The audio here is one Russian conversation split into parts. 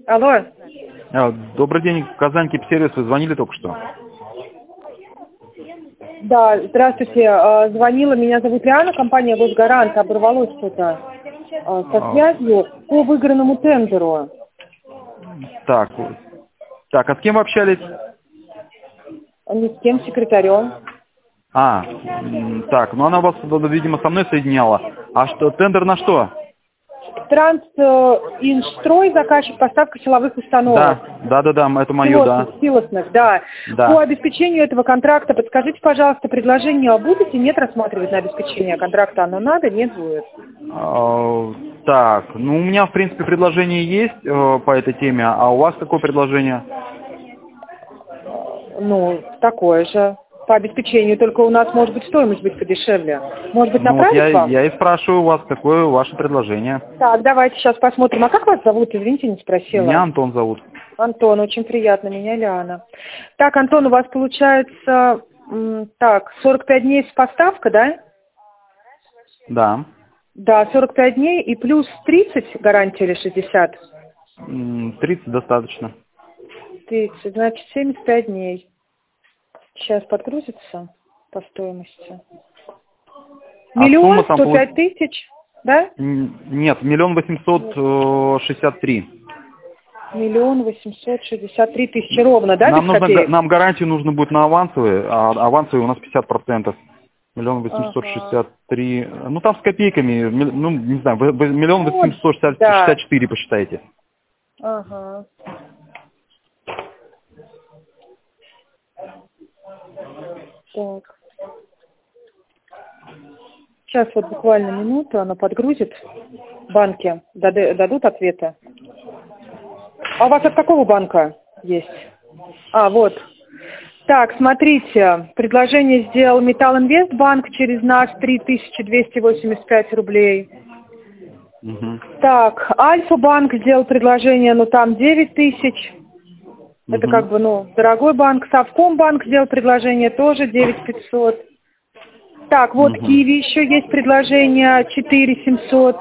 Алло. Добрый день, Казань Кип-сервис, вы звонили только что? Да, здравствуйте. Звонила, меня зовут Лиана, компания «Госгарант». Оборвалось что-то со связью по выигранному тендеру. Так, а с кем вы общались? Ни с кем, секретарем. Так, ну она вас, видимо, со мной соединяла. А что, тендер на что? Инжстрой, заказчик, поставка силовых установок. Да, это мое, да. Силосных, да. По обеспечению этого контракта, подскажите, пожалуйста, предложение будете, нет, рассматривать на обеспечение контракта? Оно надо, нет, будет? Так, ну у меня, в принципе, предложение есть по этой теме, а у вас какое предложение? Ну, такое же. По обеспечению, только у нас может быть стоимость быть подешевле. Может быть, направить вам? Я и спрашиваю у вас, какое ваше предложение. Так, давайте сейчас посмотрим. А как вас зовут? Извините, не спросила. Меня Антон зовут. Антон, очень приятно. Меня Лиана. Так, Антон, у вас получается, 45 дней с поставка, да? Да. Да, 45 дней и плюс 30 гарантия или 60? 30 достаточно. 30, значит, 75 дней. Сейчас подгрузится по стоимости. 1 105 000, да? Нет, 1 863 000. 1 863 000 ровно, да, без копеек? Нам гарантию нужно будет на авансовые, а авансовые у нас 50%. 1 863 000. Ну там с копейками, ну не знаю, 1 864 000 посчитайте. Ага. Так. Сейчас вот буквально минуту, она подгрузит. Банки дадут ответы. А у вас от какого банка есть? Вот. Так, смотрите, предложение сделал Металлинвестбанк через нас 3285 рублей. Угу. Так, Альфа-банк сделал предложение, там 9000. Это как бы, дорогой банк. Совкомбанк сделал предложение, тоже 9500. Так, вот Киви еще есть предложение 4700.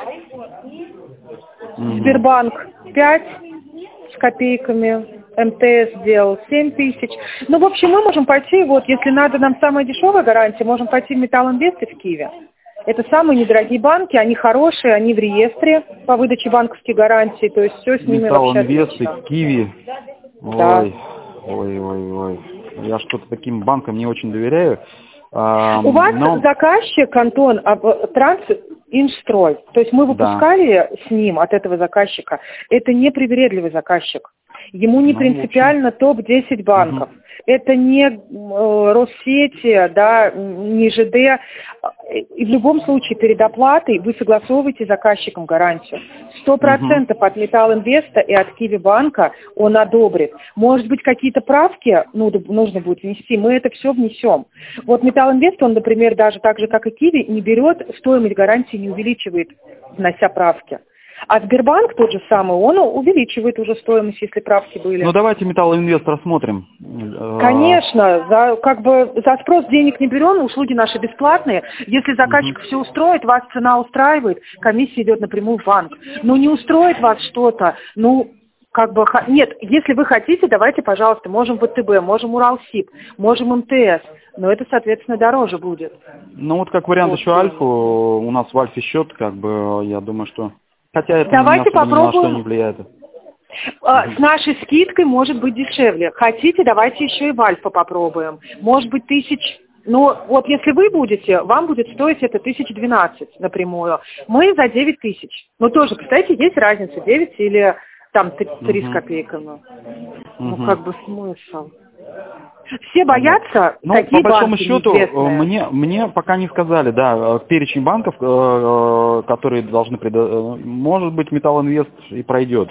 Сбербанк 5 с копейками. МТС сделал 7000. В общем, мы можем пойти, если надо нам самая дешевая гарантия, можем пойти в Металлинвест и в Киви. Это самые недорогие банки, они хорошие, они в реестре по выдаче банковских гарантий, то есть все с ними вообще Металлинвест и Киви. Да. Ой. Я что-то таким банкам не очень доверяю. У вас заказчик, Антон, Инжстрой. То есть мы выпускали с ним, от этого заказчика. Это не привередливый заказчик. Ему не принципиально топ-10 банков. Это не Россети, не ЖД. И в любом случае перед оплатой вы согласовываете с заказчиком гарантию. 100% от Металлинвеста и от Киви банка он одобрит. Может быть, какие-то правки нужно будет внести, мы это все внесем. Вот Металлинвест, он, например, даже так же, как и Киви, не берет, стоимость гарантии не увеличивает, внося правки. А Сбербанк тот же самый, он увеличивает уже стоимость, если правки были. Давайте Металлинвест рассмотрим. Конечно, за спрос денег не берем, услуги наши бесплатные. Если заказчик все устроит, вас цена устраивает, комиссия идет напрямую в банк. Не устроит вас что-то, нет, если вы хотите, давайте, пожалуйста, можем ВТБ, можем Уралсиб, можем МТС, но это, соответственно, дороже будет. Как вариант еще Альфу, у нас в Альфе счет, я думаю, что... Хотя это давайте ни на что не влияет. С нашей скидкой может быть дешевле. Хотите, давайте еще и в Альфа попробуем. Может быть, 1000... если вы будете, вам будет стоить это 1012 напрямую. Мы за 9000. Тоже, представляете, есть разница, 9 или 3 с копейками. Смысл. Все боятся, такие по большому банки счету, неизвестные. мне пока не сказали, перечень банков, которые должны может быть, Металлинвест и пройдет.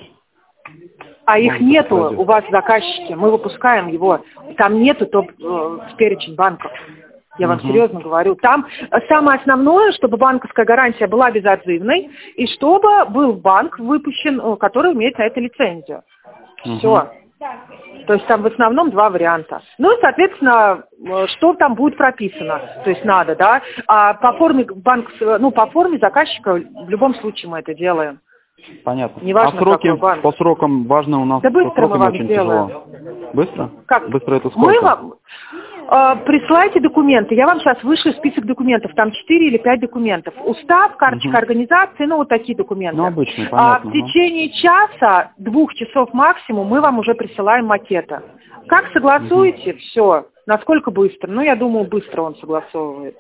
А их нету у вас в заказчике, мы выпускаем его, там нету перечень банков. Я вам серьезно говорю. Там самое основное, чтобы банковская гарантия была безотзывной, и чтобы был банк выпущен, который имеет на это лицензию. Все. То есть там в основном 2 варианта. И, соответственно, что там будет прописано. То есть надо, А по форме по форме заказчика в любом случае мы это делаем. Понятно. Неважно, а сроки, какой банк. по срокам важно у нас, да быстро мы вам очень сделаем. тяжело. Быстро? Как? Быстро это сколько? Мы вам присылайте документы. Я вам сейчас вышлю список документов. Там 4 или 5 документов. Устав, карточка организации, ну вот такие документы. Ну, обычные, понятно. В течение часа, 2 часов максимум мы вам уже присылаем макеты. Как согласуете, все. Насколько быстро? Ну, я думаю, быстро он согласовывает.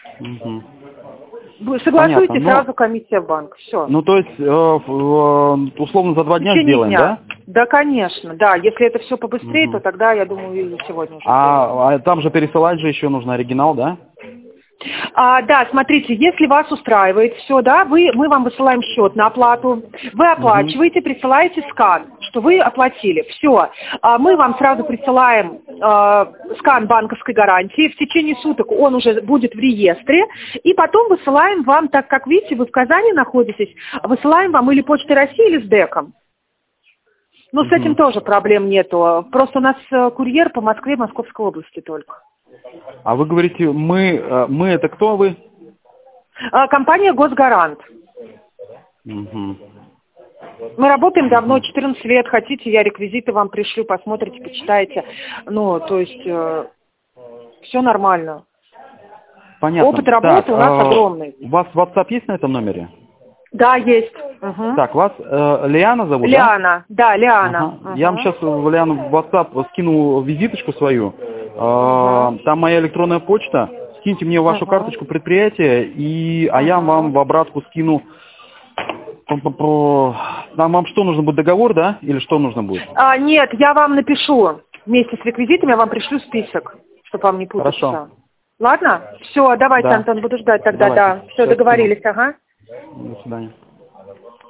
Согласуйте, понятно, сразу комиссия в банк. Все. Ну, то есть, условно, за 2 дня сделаем, дня. да? Да, конечно, да. Если это все побыстрее, то тогда, я думаю, и сегодня уже. А там же пересылать же еще нужно оригинал, да? Да, смотрите, если вас устраивает все, да, мы вам высылаем счет на оплату, вы оплачиваете, присылаете скан, что вы оплатили. Все. Мы вам сразу присылаем скан банковской гарантии. В течение суток он уже будет в реестре. И потом высылаем вам, так как видите, вы в Казани находитесь, высылаем вам или Почтой России, или с ДЭКом. Но с этим тоже проблем нету. Просто у нас курьер по Москве, Московской области только. А вы говорите, мы это кто вы? Компания «Госгарант». Мы работаем давно, 14 лет. Хотите, я реквизиты вам пришлю, посмотрите, почитайте. Ну, то есть, все нормально. Понятно. Опыт работы у нас огромный. У вас WhatsApp есть на этом номере? Да, есть. Так, вас Лиана зовут, Лиана, да, Лиана. Я вам сейчас, Лиану, в WhatsApp скину визиточку свою. Там моя электронная почта. Скиньте мне вашу карточку предприятия, а я вам в обратку скину. Там вам что нужно будет, договор, да? Или что нужно будет? Нет, я вам напишу. Вместе с реквизитами я вам пришлю список, чтобы вам не путаться. Хорошо. Ладно? Все, давайте, Антон, буду ждать тогда, Давайте. да. Все, договорились, ага. До свидания.